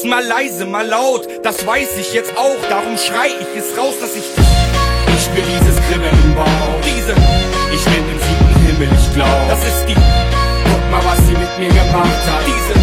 ist mal leise, mal laut, das weiß ich jetzt auch. Darum schrei ich es raus, dass ich will dieses Kribbeln im Bauch. Ich bin im 7. Himmel, ich glaub, das ist die. Guck mal, was sie mit mir gemacht hat. Diese